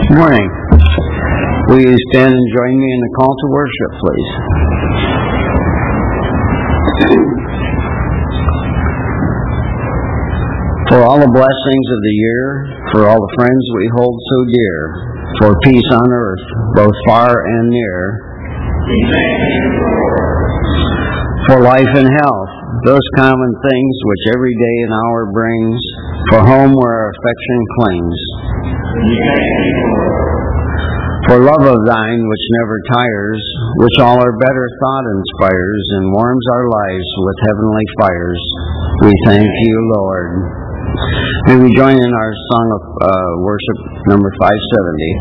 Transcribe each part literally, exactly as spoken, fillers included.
Good morning. Will you stand and join me in the call to worship, please? For all the blessings of the year, for all the friends we hold so dear, for peace on earth, both far and near, for life and health, those common things which every day and hour brings, for home where our affection clings, for love of thine which never tires, which all our better thought inspires, and warms our lives with heavenly fires, we thank you, Lord. May we join in our song of uh, worship number five seventy.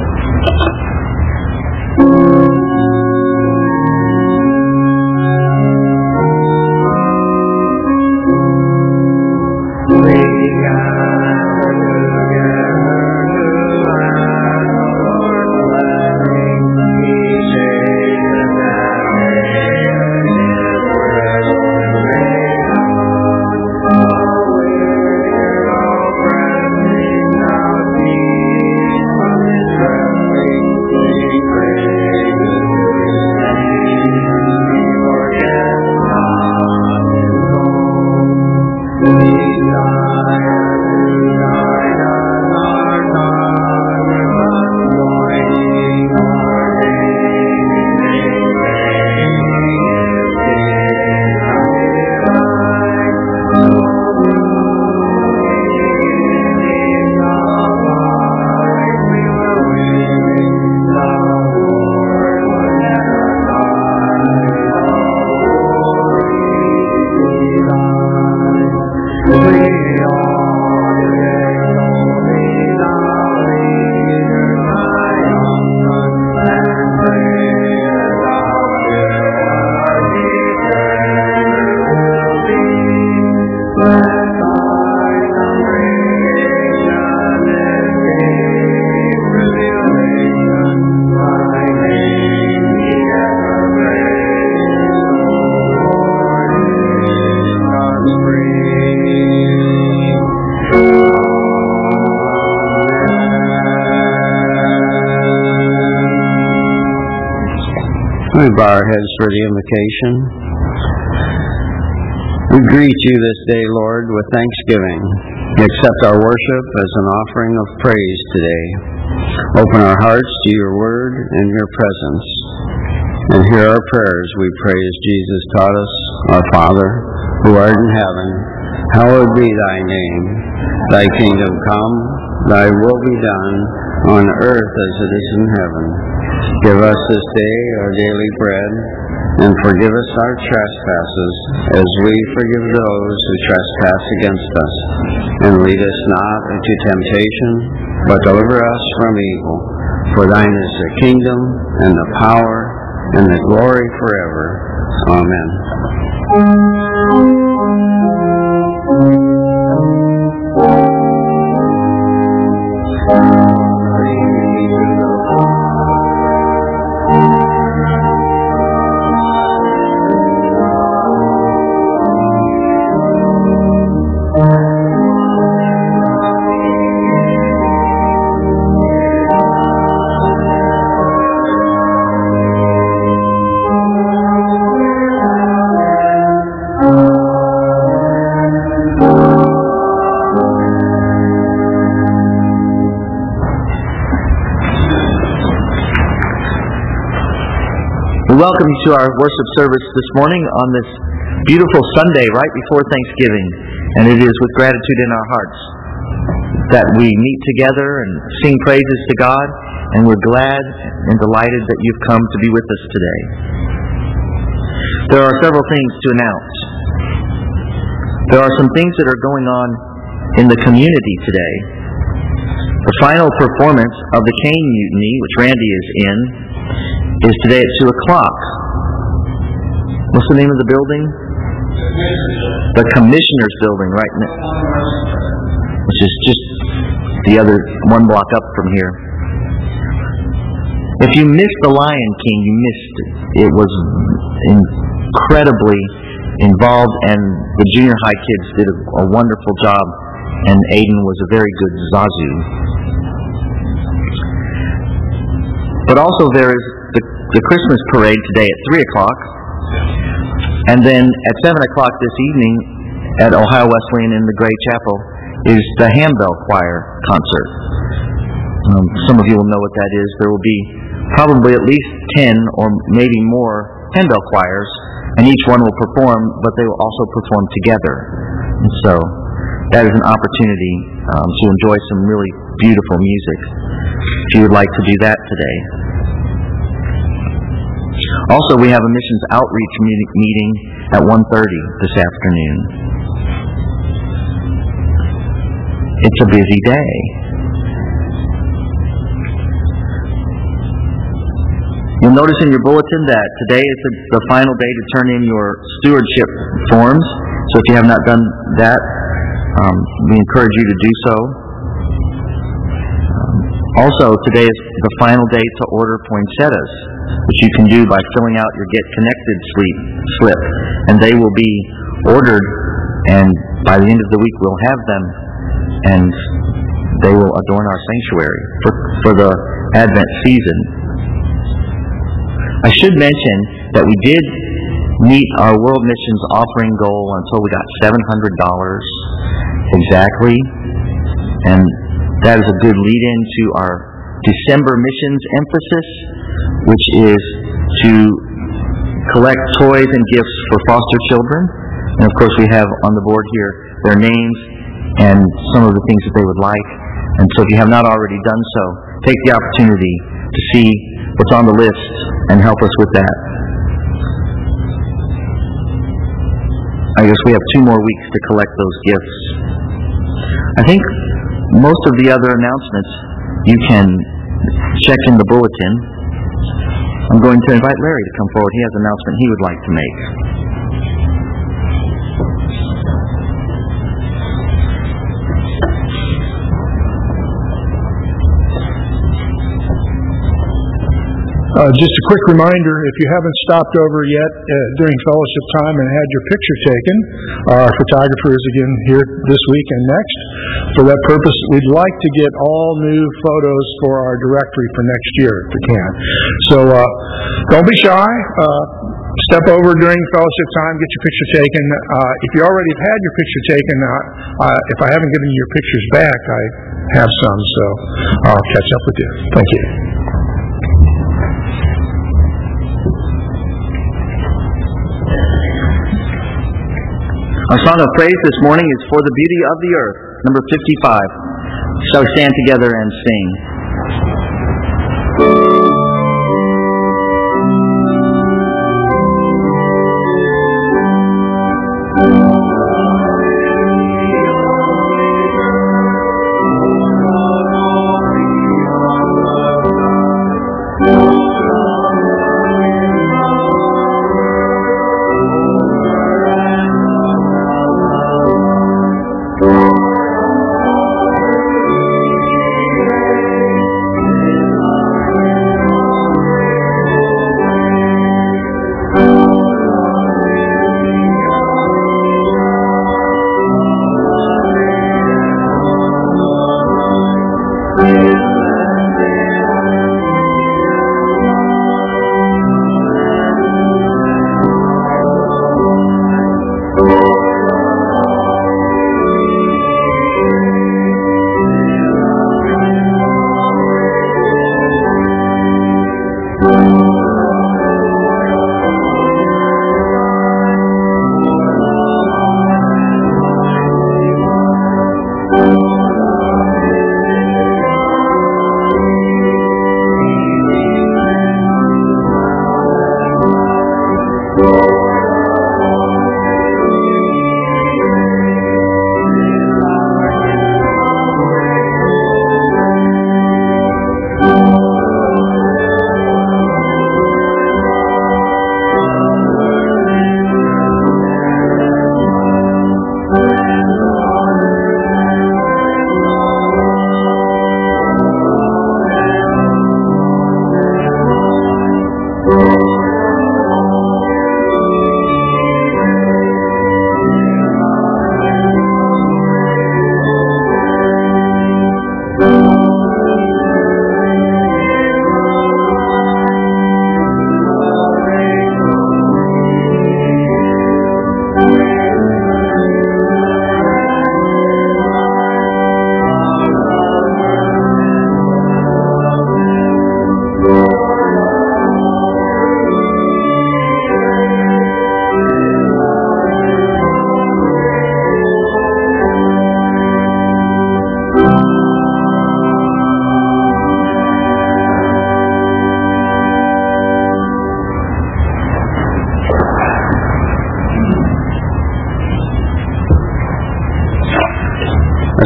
We bow our heads for the invocation. We greet you this day, Lord, with thanksgiving. Accept our worship as an offering of praise today. Open our hearts to your word and your presence. And hear our prayers, we pray, as Jesus taught us. Our Father, who art in heaven, hallowed be thy name. Thy kingdom come, thy will be done, on earth as it is in heaven. Give us this day our daily bread, and forgive us our trespasses, as we forgive those who trespass against us. And lead us not into temptation, but deliver us from evil. For thine is the kingdom, and the power, and the glory forever. Amen. We welcome you to our worship service this morning on this beautiful Sunday right before Thanksgiving. And it is with gratitude in our hearts that we meet together and sing praises to God. And we're glad and delighted that you've come to be with us today. There are several things to announce. There are some things that are going on in the community today. The final performance of the Cain Mutiny, which Randy is in, is today at two o'clock. What's the name of the building? The Commissioner's Building, right now. Which is just the other one block up from here. If you missed The Lion King, you missed it. It was incredibly involved, and the junior high kids did a, a wonderful job, and Aiden was a very good Zazu. But also there is the, the Christmas parade today at three o'clock. And then at seven o'clock this evening at Ohio Wesleyan in the Gray Chapel is the Handbell Choir concert. Um, some of you will know what that is. There will be probably at least ten or maybe more handbell choirs, and each one will perform, but they will also perform together. And so that is an opportunity um, to enjoy some really beautiful music if you would like to do that today. Also, we have a missions outreach meeting at one thirty this afternoon. It's a busy day. You'll notice in your bulletin that today is the, the final day to turn in your stewardship forms. So if you have not done that, um, we encourage you to do so. Um, also, today is the final day to order poinsettias, which you can do by filling out your Get Connected slip. And they will be ordered, and by the end of the week we'll have them, and they will adorn our sanctuary for, for the Advent season. I should mention that we did meet our World Missions offering goal until we got seven hundred dollars exactly. And that is a good lead-in to our December missions emphasis, which is to collect toys and gifts for foster children. And of course we have on the board here their names and some of the things that they would like. And so if you have not already done so, take the opportunity to see what's on the list and help us with that. I guess we have two more weeks to collect those gifts. I think most of the other announcements you can check in the bulletin. I'm going to invite Larry to come forward. He has an announcement he would like to make. Uh, just a quick reminder, if you haven't stopped over yet uh, during fellowship time and had your picture taken, our photographer is again here this week and next. For that purpose, we'd like to get all new photos for our directory for next year if we can. So uh, don't be shy. Uh, step over during fellowship time, get your picture taken. Uh, if you already have had your picture taken, uh, uh, if I haven't given you your pictures back, I have some, so I'll catch up with you. Thank you. Our song of praise this morning is For the Beauty of the Earth, number fifty-five. Shall we stand together and sing?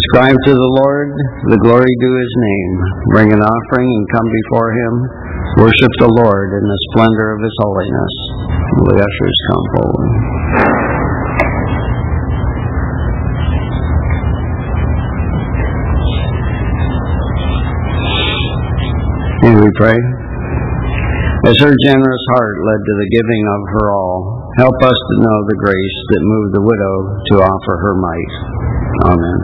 Ascribe to the Lord the glory due his name. Bring an offering and come before him. Worship the Lord in the splendor of his holiness. Will the ushers come forward? And we pray. As her generous heart led to the giving of her all, help us to know the grace that moved the widow to offer her mite. Amen.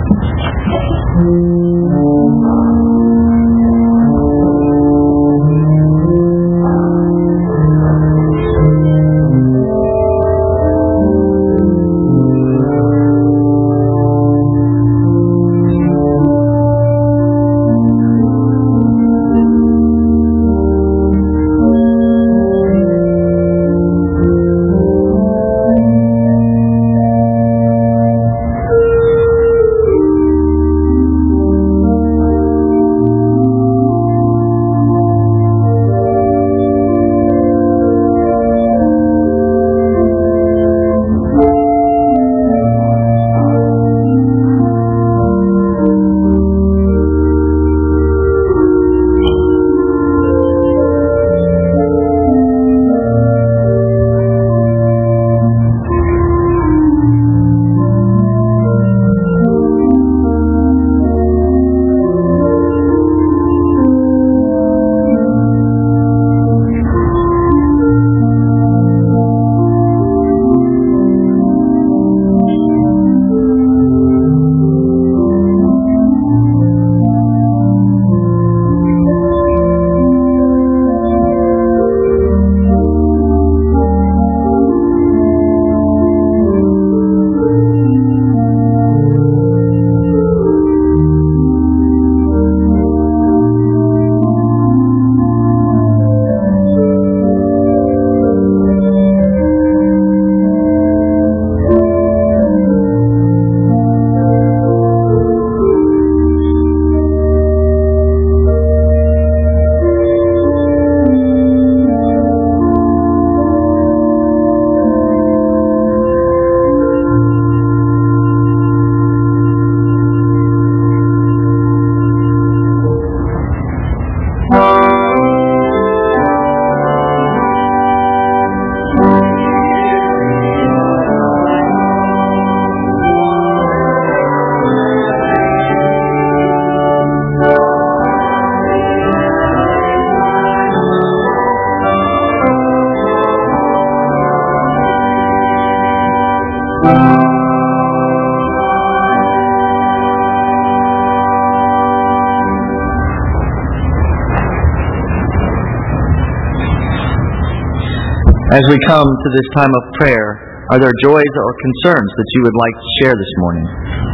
As we come to this time of prayer, are there joys or concerns that you would like to share this morning?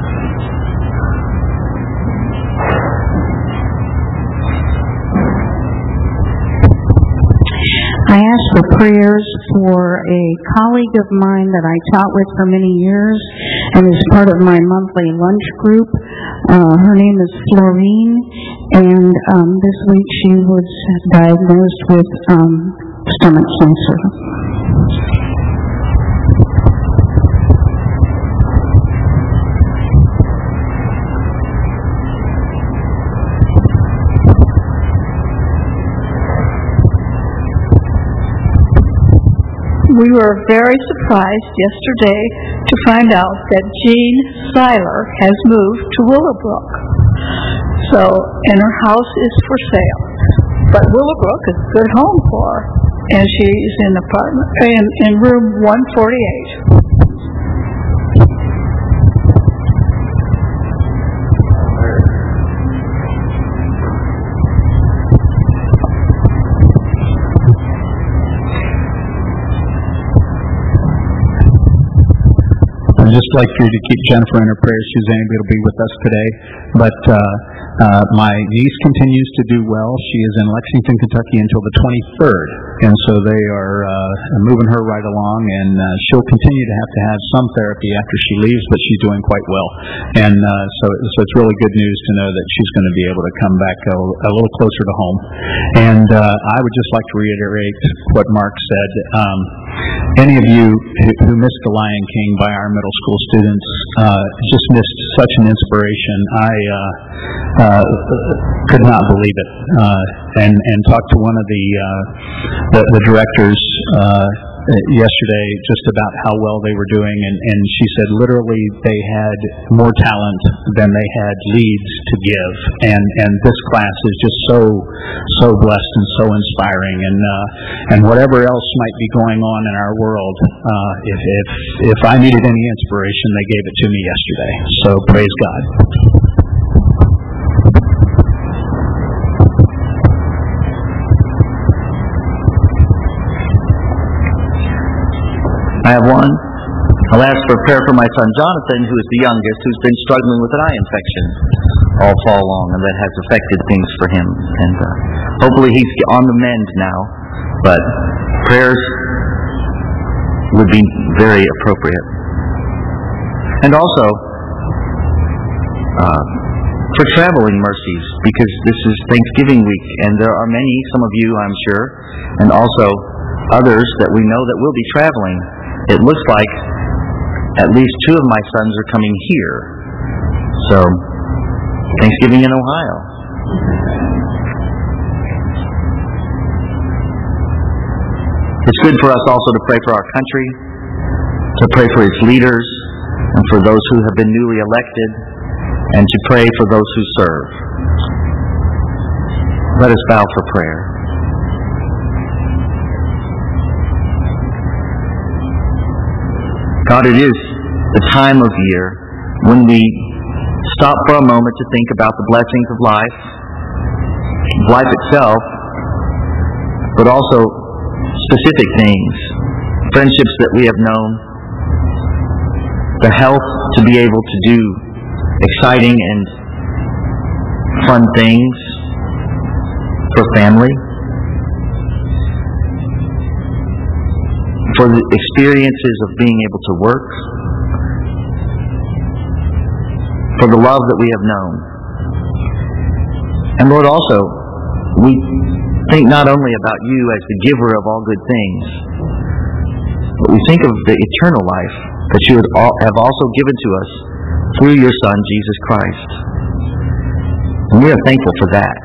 I asked for prayers for a colleague of mine that I taught with for many years and is part of my monthly lunch group. Uh, her name is Florine, and um, this week she was diagnosed with um, stomach cancer. We were very surprised yesterday to find out that Jean Seiler has moved to Willowbrook. So, and her house is for sale. But Willowbrook is a good home for her. And she's in apartment in, in room one forty-eight. I'd just like for you to keep Jennifer in her prayers. Suzanne will be with us today. But uh, uh, my niece continues to do well. She is in Lexington, Kentucky until the twenty-third. And so they are uh, moving her right along. And uh, she'll continue to have to have some therapy after she leaves, but she's doing quite well. And uh, so, so it's really good news to know that she's going to be able to come back a, a little closer to home. And uh, I would just like to reiterate what Mark said. Um, any of you who, who missed The Lion King by our middle school students uh, just missed such an inspiration. I uh, uh, could not believe it, uh, and and talked to one of the uh, the, the directors uh, yesterday just about how well they were doing, and, and she said literally they had more talent than they had leads to give, and and this class is just so so blessed and so inspiring, and uh, and whatever else might be going on in our world, uh, if if if I needed any inspiration, they gave it to me yesterday. So praise God. I have one. I'll ask for prayer for my son Jonathan, who is the youngest, who's been struggling with an eye infection all fall long, and that has affected things for him. And uh, hopefully he's on the mend now, but prayers would be very appropriate. And also uh, for traveling mercies, because this is Thanksgiving week, and there are many, some of you I'm sure, and also others that we know that will be traveling. It looks like at least two of my sons are coming here. So, Thanksgiving in Ohio. It's good for us also to pray for our country, to pray for its leaders, and for those who have been newly elected, and to pray for those who serve. Let us bow for prayer. God, it is the time of year when we stop for a moment to think about the blessings of life, life itself, but also specific things, friendships that we have known, the health to be able to do exciting and fun things for family, for the experiences of being able to work, for the love that we have known. And Lord, also, we think not only about you as the giver of all good things, but we think of the eternal life that you have also given to us through your Son, Jesus Christ. And we are thankful for that.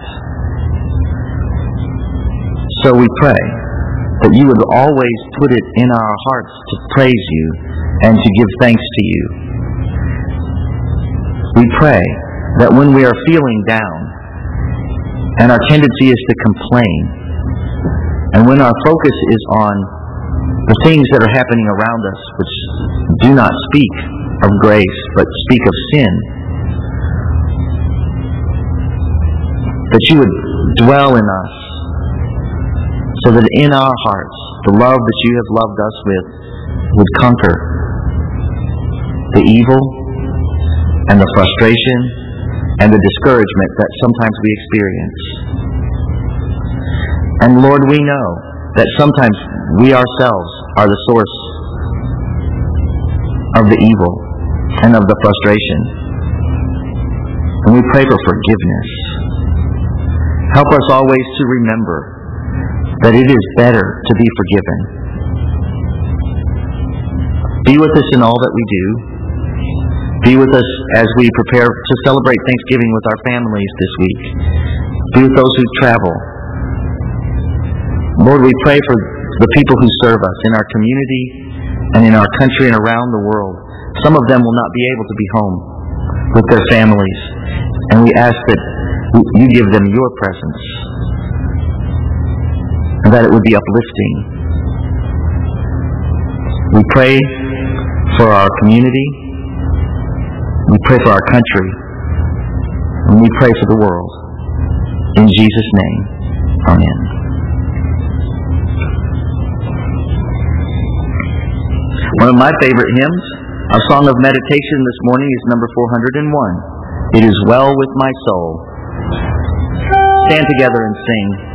So we pray that you would always put it in our hearts to praise you and to give thanks to you. We pray that when we are feeling down, and our tendency is to complain, and when our focus is on the things that are happening around us, which do not speak of grace, but speak of sin, that you would dwell in us, so that in our hearts, the love that you have loved us with would conquer the evil and the frustration and the discouragement that sometimes we experience. And Lord, we know that sometimes we ourselves are the source of the evil and of the frustration. And we pray for forgiveness. Help us always to remember that it is better to be forgiven. Be with us in all that we do. Be with us as we prepare to celebrate Thanksgiving with our families this week. Be with those who travel. Lord, we pray for the people who serve us in our community and in our country and around the world. Some of them will not be able to be home with their families, and we ask that you give them your presence, and that it would be uplifting. We pray for our community, we pray for our country, and we pray for the world. In Jesus' name, amen. One of my favorite hymns, our song of meditation this morning, is number four hundred and one. It is well with my soul. Stand together and sing.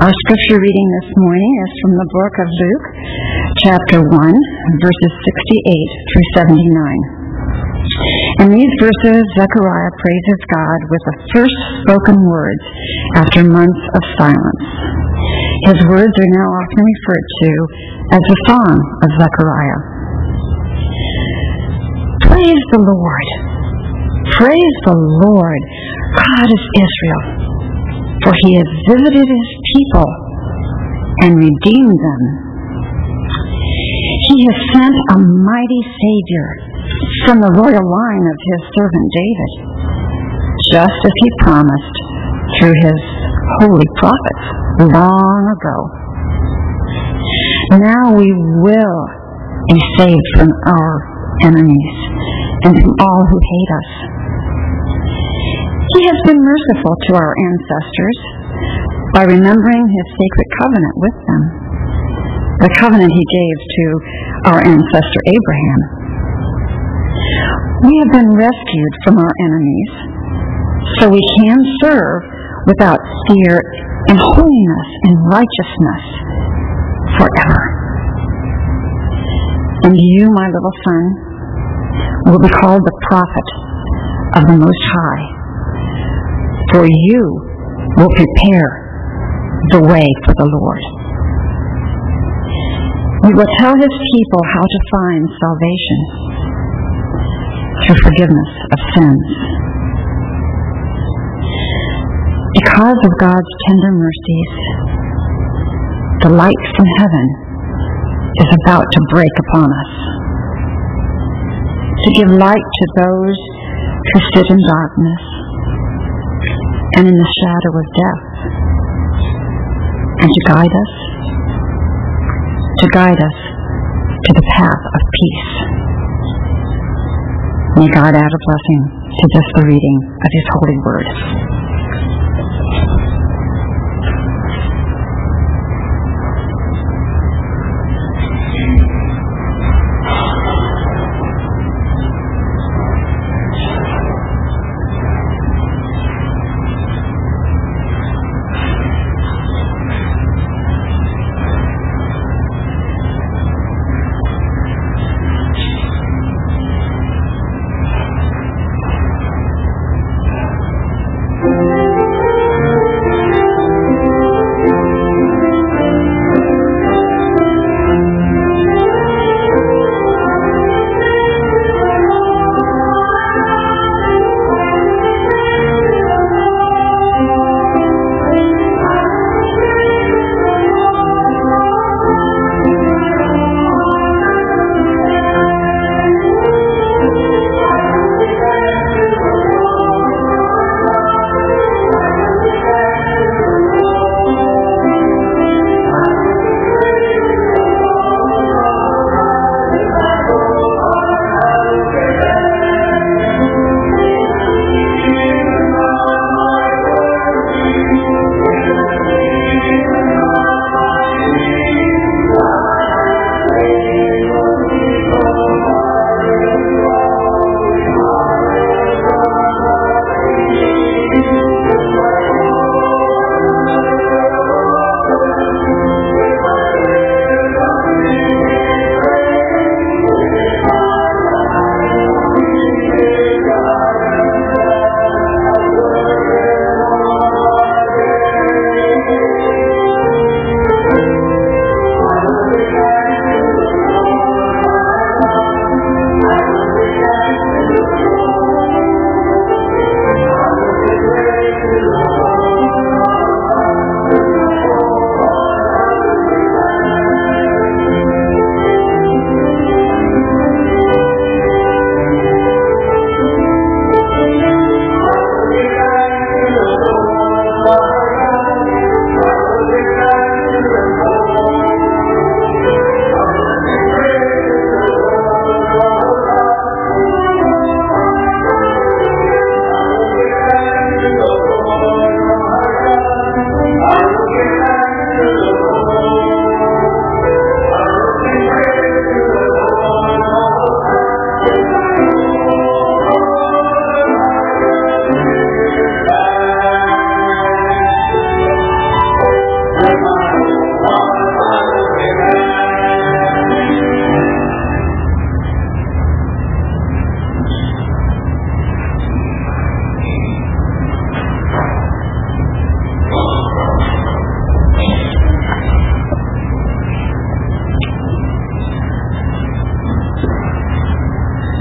Our scripture reading this morning is from the book of Luke, chapter one, verses sixty-eight through seventy-nine. In these verses, Zechariah praises God with the first spoken words after months of silence. His words are now often referred to as the Song of Zechariah. Praise the Lord. Praise the Lord, God of Israel, for he has visited his people and redeemed them. He has sent a mighty Savior from the royal line of his servant David, just as he promised through his holy prophets long ago. Now we will be saved from our enemies and from all who hate us. He has been merciful to our ancestors by remembering his sacred covenant with them, the covenant he gave to our ancestor Abraham. We have been rescued from our enemies, so we can serve without fear in holiness and righteousness forever. And you, my little son, will be called the prophet of the Most High, for you will prepare the way for the Lord. We will tell his people how to find salvation through forgiveness of sins. Because of God's tender mercies, the light from heaven is about to break upon us, to give light to those who sit in darkness and in the shadow of death, and to guide us, to guide us to the path of peace. May God add a blessing to this, the reading of his holy word.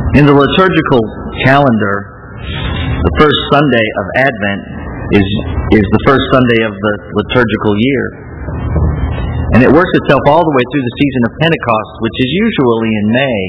In the liturgical calendar, the first Sunday of Advent is is the first Sunday of the liturgical year. And it works itself all the way through the season of Pentecost, which is usually in May.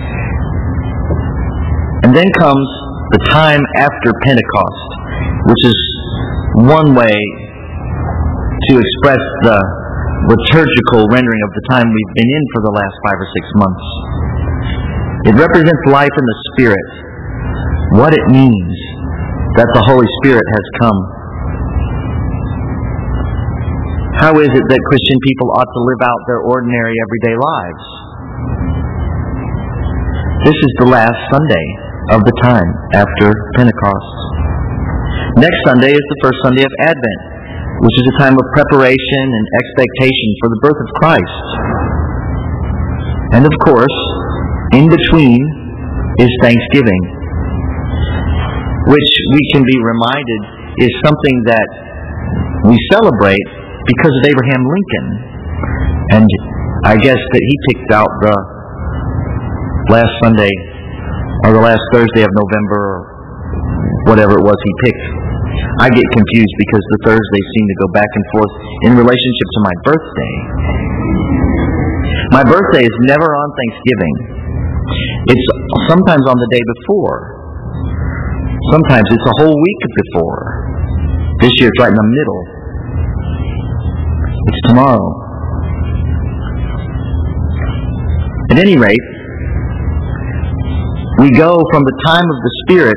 And then comes the time after Pentecost, which is one way to express the liturgical rendering of the time we've been in for the last five or six months. It represents life in the Spirit, what it means that the Holy Spirit has come. How is it that Christian people ought to live out their ordinary everyday lives? This is the last Sunday of the time after Pentecost. Next Sunday is the first Sunday of Advent, which is a time of preparation and expectation for the birth of Christ. And of course, in between is Thanksgiving, which we can be reminded is something that we celebrate because of Abraham Lincoln. And I guess that he picked out the last Sunday, or the last Thursday of November, or whatever it was he picked. I get confused because the Thursdays seem to go back and forth in relationship to my birthday. My birthday is never on Thanksgiving. It's sometimes on the day before. Sometimes it's a whole week before. This year it's right in the middle. It's tomorrow. At any rate, we go from the time of the Spirit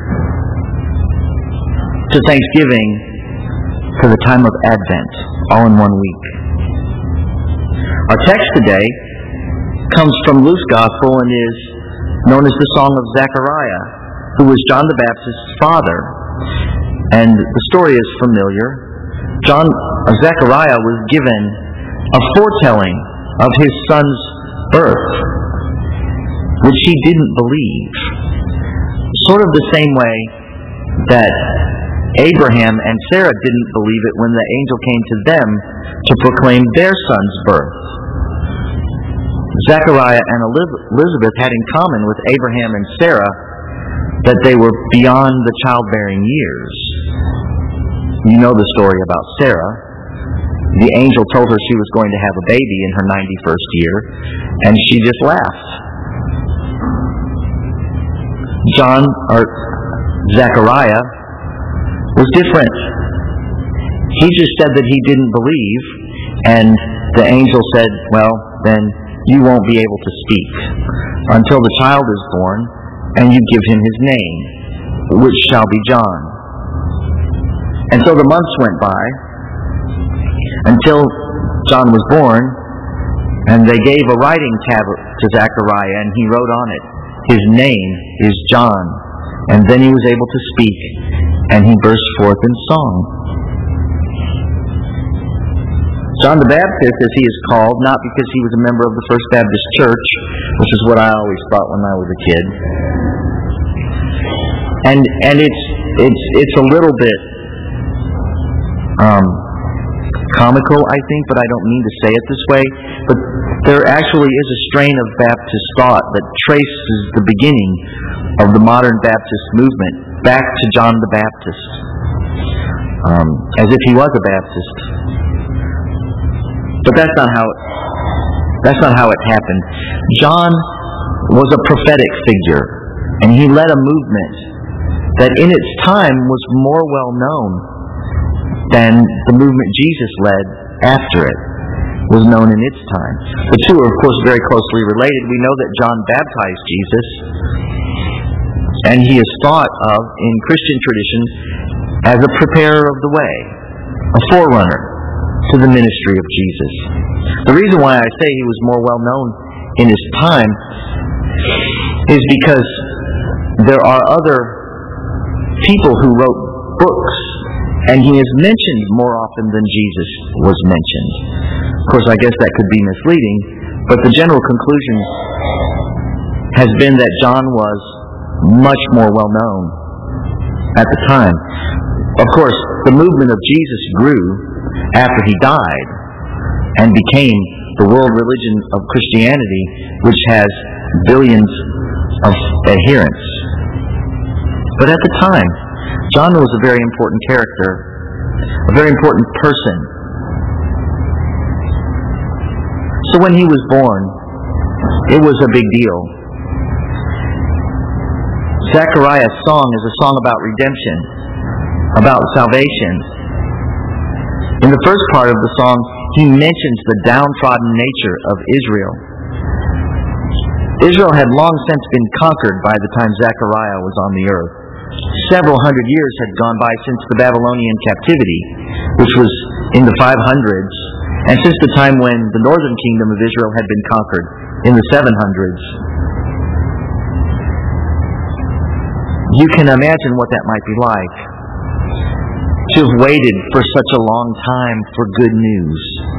to Thanksgiving to the time of Advent, all in one week. Our text today comes from Luke's Gospel and is known as the Song of Zechariah, who was John the Baptist's father. And the story is familiar. John uh, Zechariah was given a foretelling of his son's birth, which he didn't believe. Sort of the same way that Abraham and Sarah didn't believe it when the angel came to them to proclaim their son's birth. Zechariah and Elizabeth had in common with Abraham and Sarah that they were beyond the childbearing years. You know the story about Sarah. The angel told her she was going to have a baby in her ninety-first year, and she just laughed. John, or Zechariah, was different. He just said that he didn't believe, and the angel said, well, then you won't be able to speak until the child is born, and you give him his name, which shall be John. And so the months went by until John was born, and they gave a writing tablet to Zechariah, and he wrote on it, his name is John. And then he was able to speak, and he burst forth in song. John the Baptist, as he is called, not because he was a member of the First Baptist Church, which is what I always thought when I was a kid. And and it's it's it's a little bit um, comical, I think, but I don't mean to say it this way. But there actually is a strain of Baptist thought that traces the beginning of the modern Baptist movement back to John the Baptist, um, as if he was a Baptist. But that's not how it, that's not how it happened. John was a prophetic figure, and he led a movement that in its time was more well known than the movement Jesus led after it was known in its time. The two are, of course, very closely related. We know that John baptized Jesus, and he is thought of in Christian tradition as a preparer of the way, a forerunner to the ministry of Jesus. The reason why I say he was more well known in his time is because there are other people who wrote books, and he is mentioned more often than Jesus was mentioned. Of course, I guess that could be misleading, but the general conclusion has been that John was much more well known at the time. Of course, the movement of Jesus grew after he died and became the world religion of Christianity, which has billions of adherence. But at the time, John was a very important character, a very important person. So when he was born, it was a big deal. Zechariah's song is a song about redemption, about salvation. In the first part of the song, he mentions the downtrodden nature of Israel. Israel had long since been conquered by the time Zechariah was on the earth. Several hundred years had gone by since the Babylonian captivity, which was in the five hundreds, and since the time when the northern kingdom of Israel had been conquered in the seven hundreds. You can imagine what that might be like, to have waited for such a long time for good news.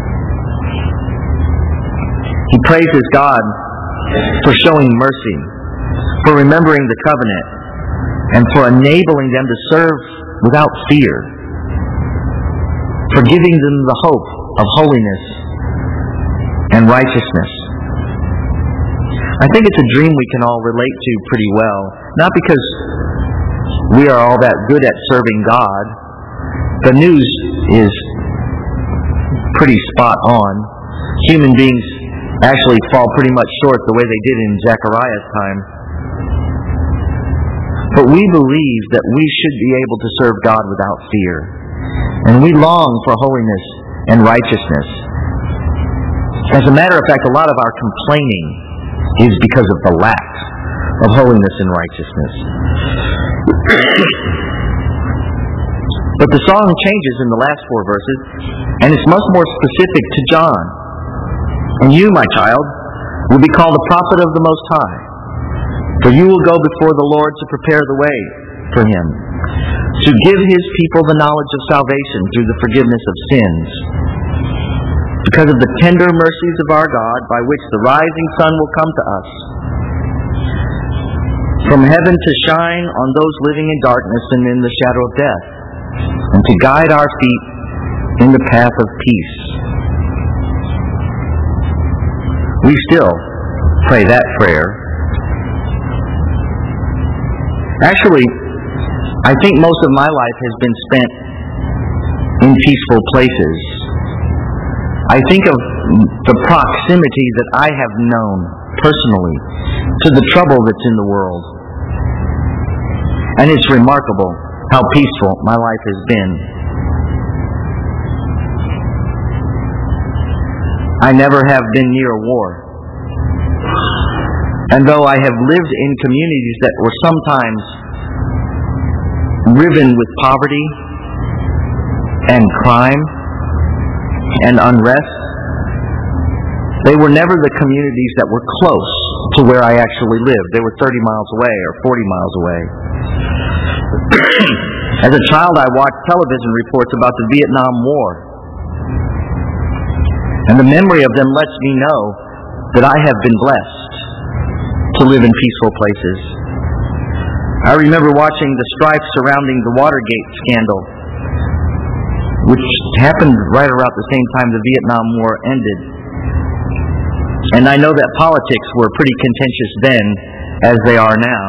He praises God for showing mercy, for remembering the covenant, and for enabling them to serve without fear, for giving them the hope of holiness and righteousness. I think it's a dream we can all relate to pretty well, not because we are all that good at serving God. The news is pretty spot on. Human beings actually fall pretty much short the way they did in Zechariah's time. But we believe that we should be able to serve God without fear. And we long for holiness and righteousness. As a matter of fact, a lot of our complaining is because of the lack of holiness and righteousness. But the song changes in the last four verses, and it's much more specific to John. And you, my child, will be called a prophet of the Most High, for you will go before the Lord to prepare the way for Him, to give His people the knowledge of salvation through the forgiveness of sins, because of the tender mercies of our God, by which the rising sun will come to us, from heaven to shine on those living in darkness and in the shadow of death, and to guide our feet in the path of peace. We still pray that prayer. Actually, I think most of my life has been spent in peaceful places. I think of the proximity that I have known personally to the trouble that's in the world. And it's remarkable how peaceful my life has been. I never have been near a war. And though I have lived in communities that were sometimes riven with poverty and crime and unrest, they were never the communities that were close to where I actually lived. They were thirty miles away or forty miles away. As a child, I watched television reports about the Vietnam War. And the memory of them lets me know that I have been blessed to live in peaceful places. I remember watching the strife surrounding the Watergate scandal, which happened right around the same time the Vietnam War ended. And I know that politics were pretty contentious then, as they are now.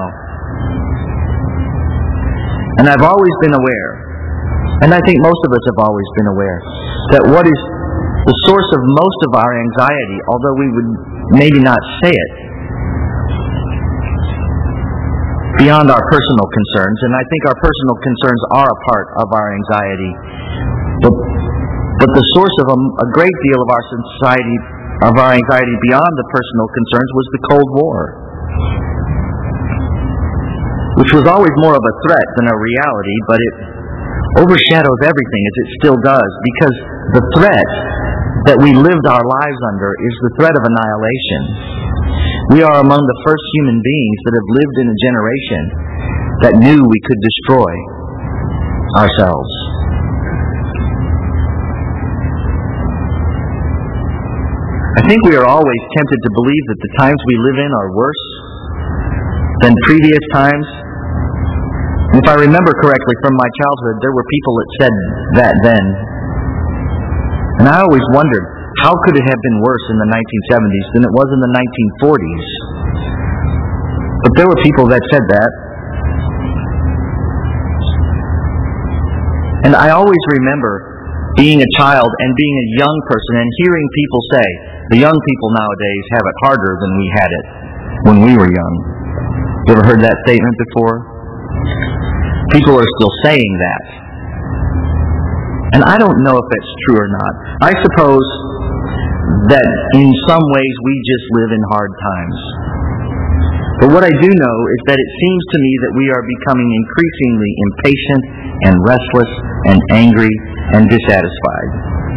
And I've always been aware, and I think most of us have always been aware, that what is the source of most of our anxiety, although we would maybe not say it, beyond our personal concerns, and I think our personal concerns are a part of our anxiety, but, but the source of a, a great deal of our society, of our anxiety beyond the personal concerns, was the Cold War, which was always more of a threat than a reality, but it overshadows everything, as it still does, because the threat that we lived our lives under is the threat of annihilation. We are among the first human beings that have lived in a generation that knew we could destroy ourselves. I think we are always tempted to believe that the times we live in are worse than previous times. And if I remember correctly from my childhood, there were people that said that then. And I always wondered, how could it have been worse in the nineteen seventies than it was in the nineteen forties? But there were people that said that. And I always remember being a child and being a young person and hearing people say, the young people nowadays have it harder than we had it when we were young. You ever heard that statement before? People are still saying that. And I don't know if that's true or not. I suppose that in some ways we just live in hard times. But what I do know is that it seems to me that we are becoming increasingly impatient and restless and angry and dissatisfied.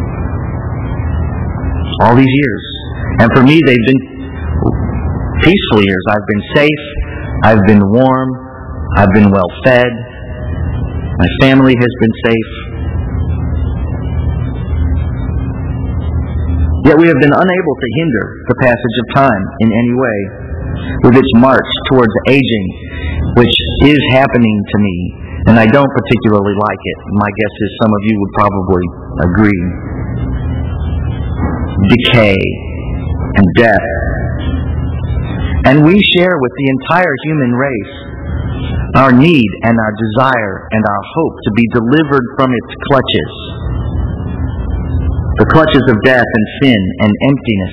All these years. And for me, they've been peaceful years. I've been safe. I've been warm. I've been well fed. My family has been safe. Yet we have been unable to hinder the passage of time in any way with its march towards aging, which is happening to me, and I don't particularly like it. My guess is some of you would probably agree. Decay and death. And we share with the entire human race our need and our desire and our hope to be delivered from its clutches. The clutches of death and sin and emptiness.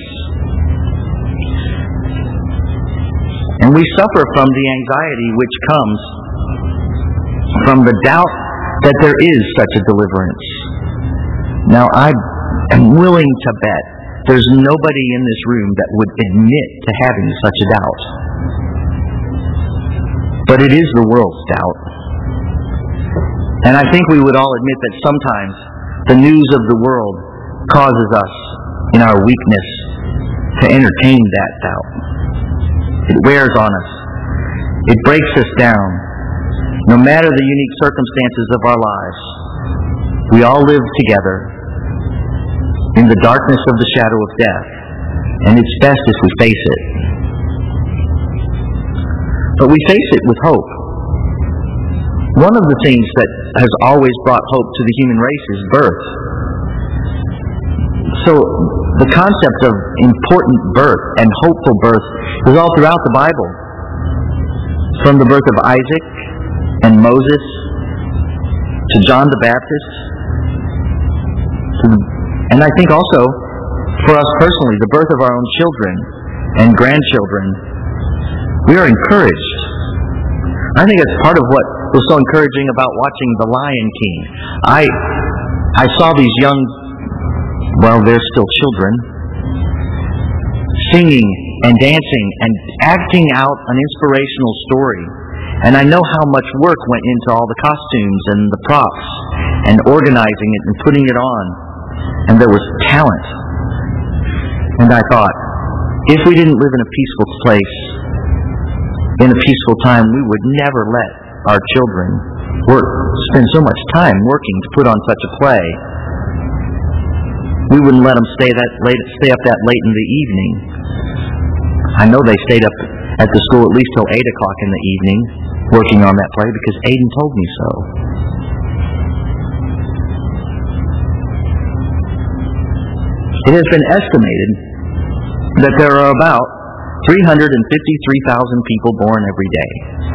And we suffer from the anxiety which comes from the doubt that there is such a deliverance. Now, I am willing to bet there's nobody in this room that would admit to having such a doubt. But it is the world's doubt. And I think we would all admit that sometimes the news of the world causes us, in our weakness, to entertain that doubt. It wears on us. It breaks us down. No matter the unique circumstances of our lives, we all live together in the darkness of the shadow of death, and it's best if we face it. But we face it with hope. One of the things that has always brought hope to the human race is birth. So the concept of important birth and hopeful birth is all throughout the Bible. From the birth of Isaac and Moses to John the Baptist. To the, and I think also, for us personally, the birth of our own children and grandchildren. We are encouraged. I think it's part of what was so encouraging about watching The Lion King. I I saw these young, well, they're still children, singing and dancing and acting out an inspirational story. And I know how much work went into all the costumes and the props and organizing it and putting it on. And there was talent. And I thought, if we didn't live in a peaceful place, in a peaceful time, we would never let our children work, spend so much time working to put on such a play. We wouldn't let them stay that late, stay up that late in the evening. I know they stayed up at the school at least till eight o'clock in the evening, working on that play because Aiden told me so. It has been estimated that there are about three hundred fifty-three thousand people born every day,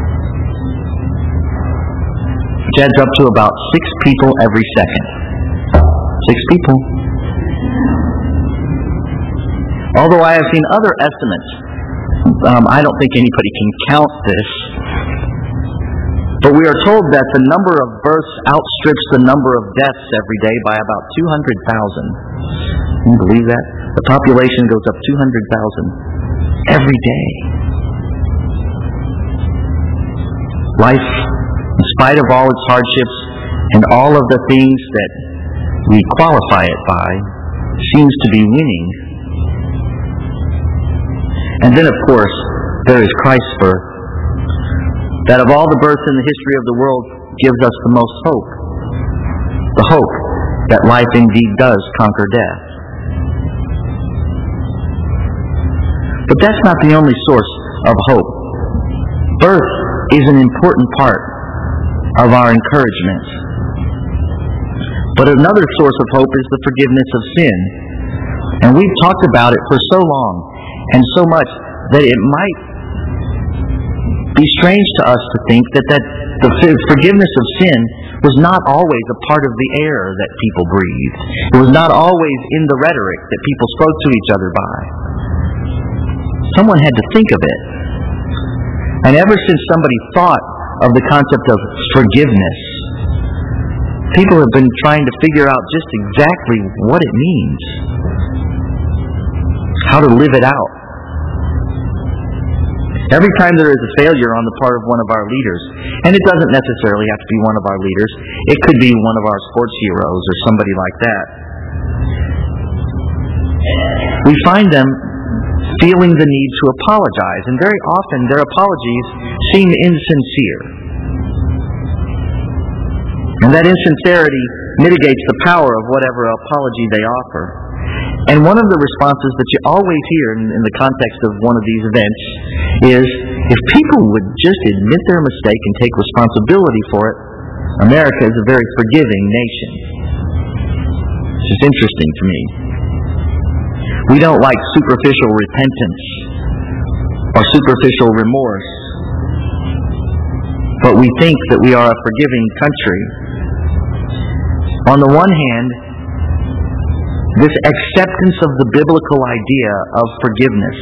which adds up to about six people every second. Six people. Although I have seen other estimates, um, I don't think anybody can count this, but we are told that the number of births outstrips the number of deaths every day by about two hundred thousand. Can you believe that? The population goes up two hundred thousand every day. Life, in spite of all its hardships and all of the things that we qualify it by, seems to be winning. And then, of course, there is Christ's birth, that of all the births in the history of the world gives us the most hope. The hope that life indeed does conquer death. But that's not the only source of hope. Birth is an important part of our encouragement. But another source of hope is the forgiveness of sin. And we've talked about it for so long and so much that it might be strange to us to think that, that the forgiveness of sin was not always a part of the air that people breathed. It was not always in the rhetoric that people spoke to each other by. Someone had to think of it. And ever since somebody thought of the concept of forgiveness, people have been trying to figure out just exactly what it means, how to live it out. Every time there is a failure on the part of one of our leaders, and it doesn't necessarily have to be one of our leaders, it could be one of our sports heroes or somebody like that, we find them feeling the need to apologize, and very often their apologies seem insincere. And that insincerity mitigates the power of whatever apology they offer. And one of the responses that you always hear in, in the context of one of these events is, if people would just admit their mistake and take responsibility for it, America is a very forgiving nation. It's just interesting to me. We don't like superficial repentance or superficial remorse, but we think that we are a forgiving country. On the one hand, this acceptance of the biblical idea of forgiveness,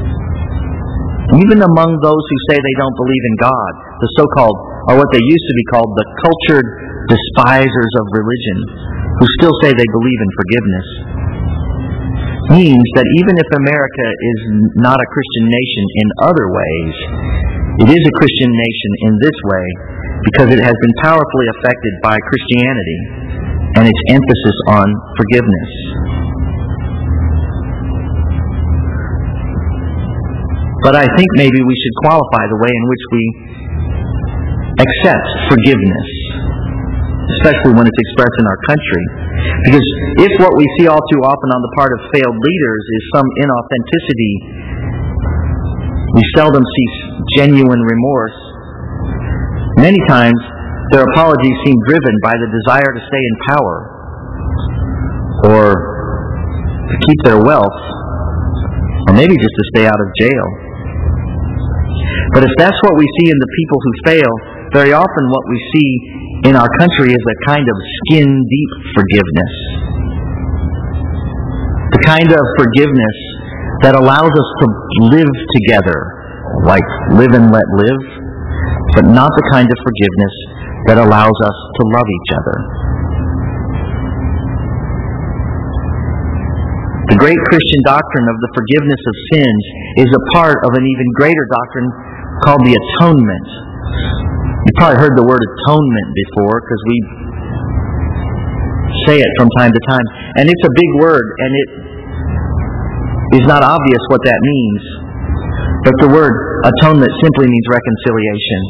even among those who say they don't believe in God, the so-called, or what they used to be called, the cultured despisers of religion, who still say they believe in forgiveness, means that even if America is not a Christian nation in other ways, it is a Christian nation in this way because it has been powerfully affected by Christianity and its emphasis on forgiveness. But I think maybe we should qualify the way in which we accept forgiveness, especially when it's expressed in our country. Because if what we see all too often on the part of failed leaders is some inauthenticity, we seldom see genuine remorse. Many times, their apologies seem driven by the desire to stay in power or to keep their wealth, or maybe just to stay out of jail. But if that's what we see in the people who fail, very often what we see in our country is a kind of skin-deep forgiveness. The kind of forgiveness that allows us to live together, like live and let live, but not the kind of forgiveness that allows us to love each other. The great Christian doctrine of the forgiveness of sins is a part of an even greater doctrine called the atonement. You've probably heard the word atonement before because we say it from time to time. And it's a big word, and it is not obvious what that means. But the word atonement simply means reconciliation.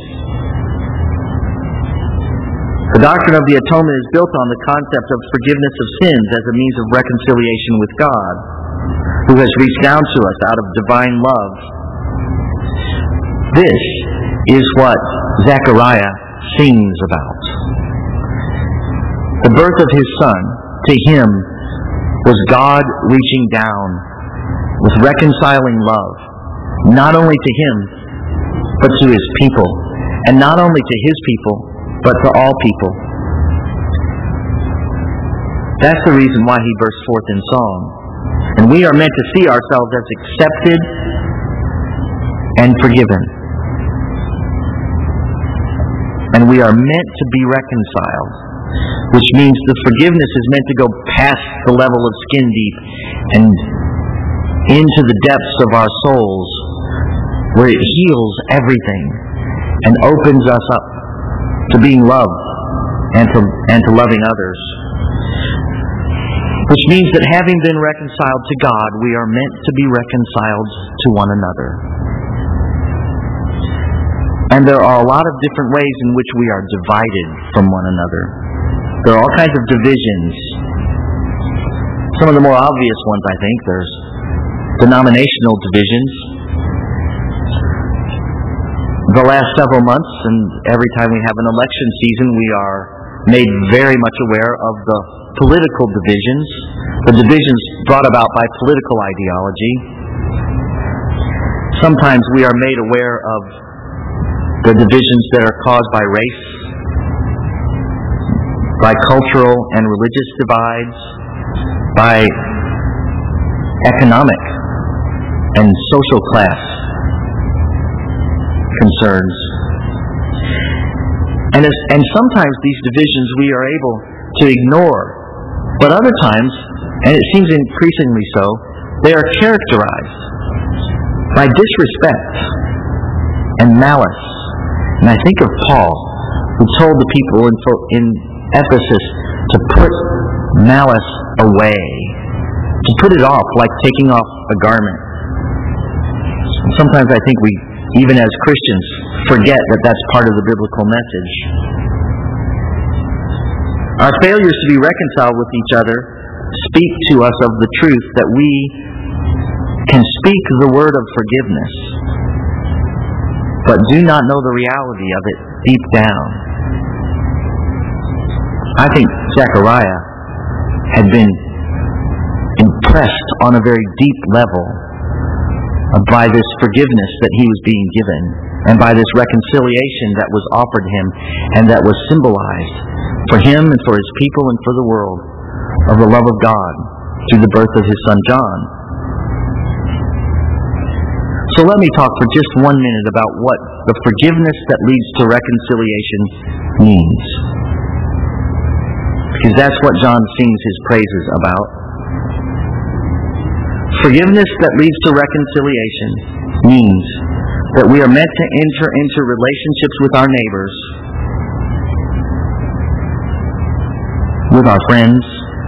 The doctrine of the atonement is built on the concept of forgiveness of sins as a means of reconciliation with God, who has reached down to us out of divine love. This is what Zechariah sings about. The birth of his son, to him, was God reaching down with reconciling love, not only to him, but to his people, and not only to his people, but to all people. That's the reason why he bursts forth in song. And we are meant to see ourselves as accepted and forgiven. And we are meant to be reconciled, which means the forgiveness is meant to go past the level of skin deep and into the depths of our souls, where it heals everything and opens us up to being loved and to, and to loving others. Which means that having been reconciled to God, we are meant to be reconciled to one another. And there are a lot of different ways in which we are divided from one another. There are all kinds of divisions. Some of the more obvious ones, I think, there's denominational divisions. The last several months, and every time we have an election season, we are made very much aware of the political divisions, the divisions brought about by political ideology. Sometimes we are made aware of the divisions that are caused by race, by cultural and religious divides, by economic and social class concerns. And, as, and sometimes these divisions we are able to ignore, but other times, and it seems increasingly so, they are characterized by disrespect and malice. And I think of Paul, who told the people in, in Ephesus to put malice away, to put it off like taking off a garment. And sometimes I think we, even as Christians, forget that that's part of the biblical message. Our failures to be reconciled with each other speak to us of the truth that we can speak the word of forgiveness, but do not know the reality of it deep down. I think Zechariah had been impressed on a very deep level by this forgiveness that he was being given, and by this reconciliation that was offered him and that was symbolized for him and for his people and for the world of the love of God through the birth of his son John. So let me talk for just one minute about what the forgiveness that leads to reconciliation means. Because that's what John sings his praises about. Forgiveness that leads to reconciliation means that we are meant to enter into relationships with our neighbors, with our friends,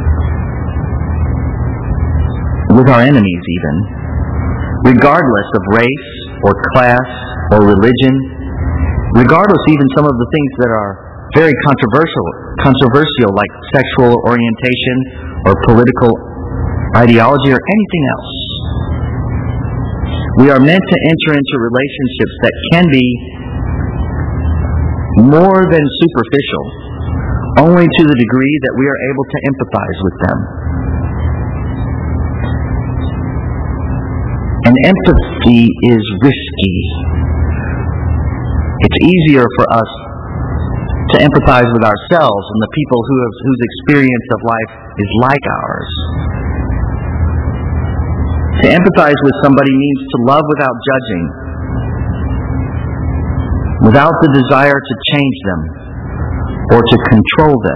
with our enemies even, regardless of race or class or religion, regardless even some of the things that are very controversial, controversial like sexual orientation or political ideology or anything else. We are meant to enter into relationships that can be more than superficial, only to the degree that we are able to empathize with them. And empathy is risky. It's easier for us to empathize with ourselves and the people who have, whose experience of life is like ours. To empathize with somebody means to love without judging, without the desire to change them or to control them.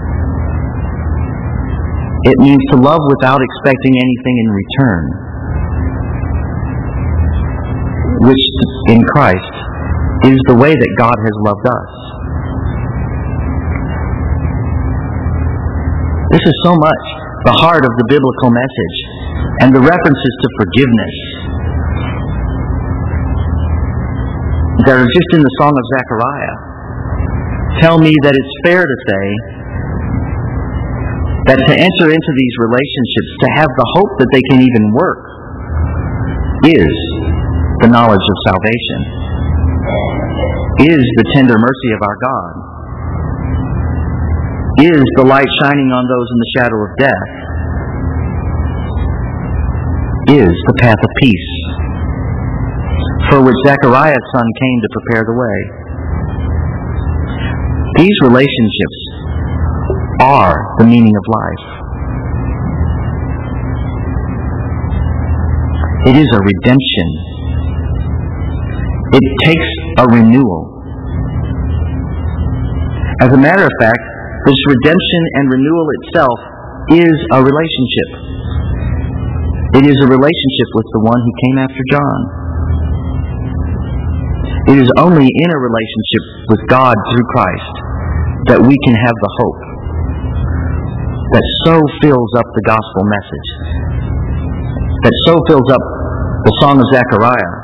It means to love without expecting anything in return, which in Christ is the way that God has loved us. This is so much the heart of the biblical message and the references to forgiveness that are just in the Song of Zechariah tell me that it's fair to say that to enter into these relationships, to have the hope that they can even work, is the knowledge of salvation, is the tender mercy of our God, is the light shining on those in the shadow of death, is the path of peace, for which Zechariah's son came to prepare the way. These relationships are the meaning of life. It is a redemption. It takes a renewal. As a matter of fact, this redemption and renewal itself is a relationship. It is a relationship with the one who came after John. It is only in a relationship with God through Christ that we can have the hope that so fills up the gospel message, that so fills up the Song of Zechariah.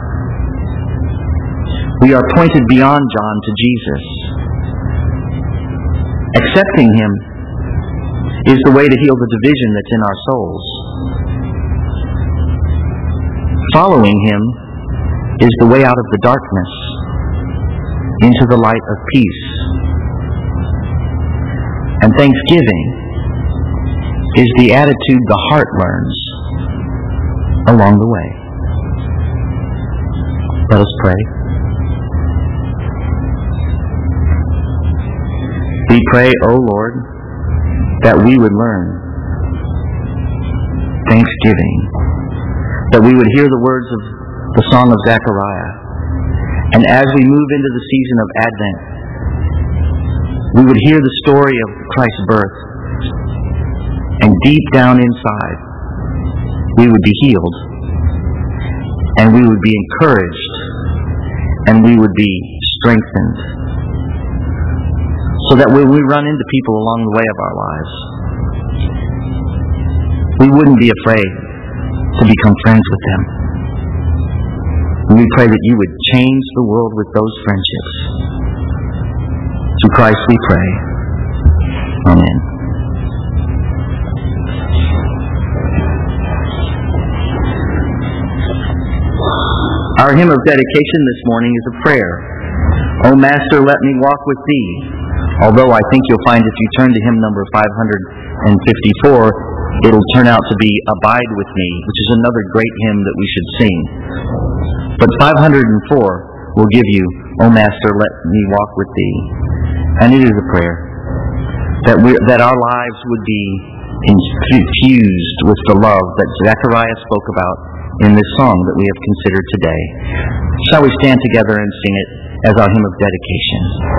We are pointed beyond John to Jesus. Accepting Him is the way to heal the division that's in our souls. Following Him is the way out of the darkness into the light of peace. And thanksgiving is the attitude the heart learns along the way. Let us pray. We pray, O Lord, that we would learn thanksgiving, that we would hear the words of the Song of Zechariah, and as we move into the season of Advent, we would hear the story of Christ's birth, and deep down inside, we would be healed, and we would be encouraged, and we would be strengthened, so that when we run into people along the way of our lives, we wouldn't be afraid to become friends with them. And we pray that you would change the world with those friendships. Through Christ we pray. Amen. Our hymn of dedication this morning is a prayer. O Master, let me walk with thee. Although I think you'll find if you turn to hymn number five hundred fifty-four, it'll turn out to be Abide With Me, which is another great hymn that we should sing. But five hundred four will give you, O Master, let me walk with thee. And it is a prayer that we that our lives would be infused with the love that Zechariah spoke about in this song that we have considered today. Shall we stand together and sing it as our hymn of dedication?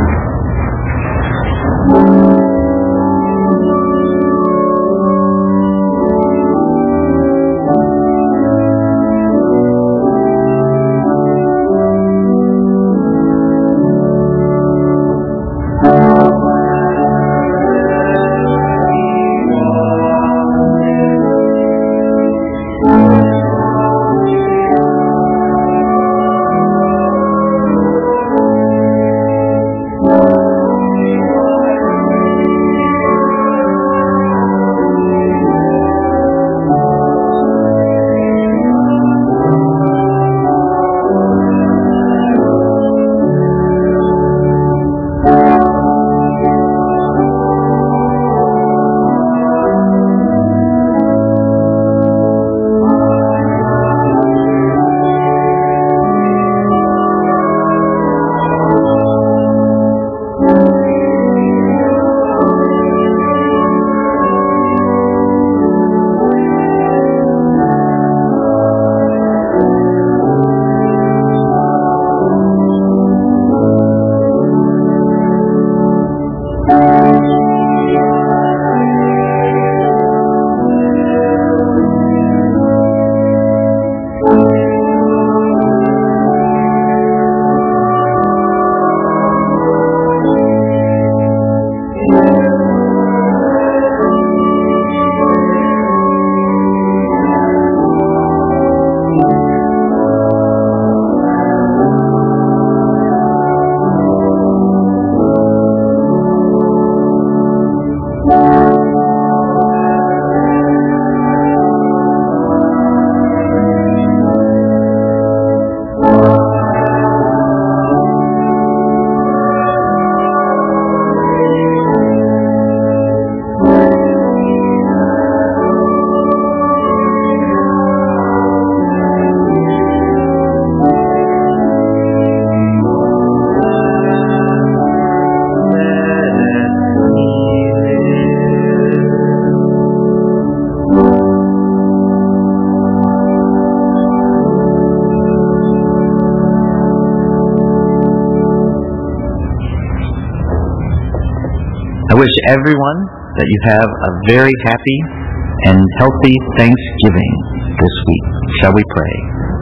I wish everyone that you have a very happy and healthy Thanksgiving this week. Shall we pray?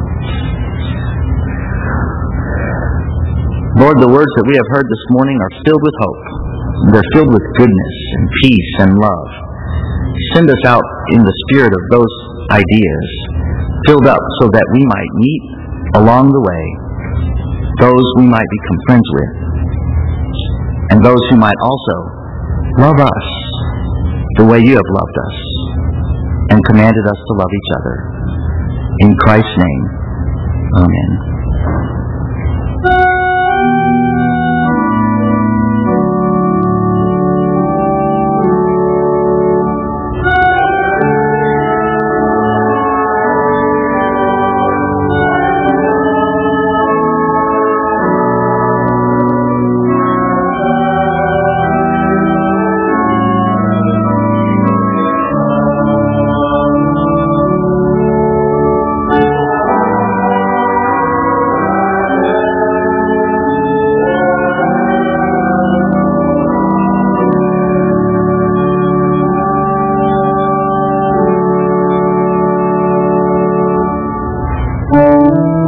Lord, the words that we have heard this morning are filled with hope. They're filled with goodness and peace and love. Send us out in the spirit of those ideas, filled up so that we might meet along the way those we might become friends with, and those who might also love us the way you have loved us and commanded us to love each other. In Christ's name, amen. Amen.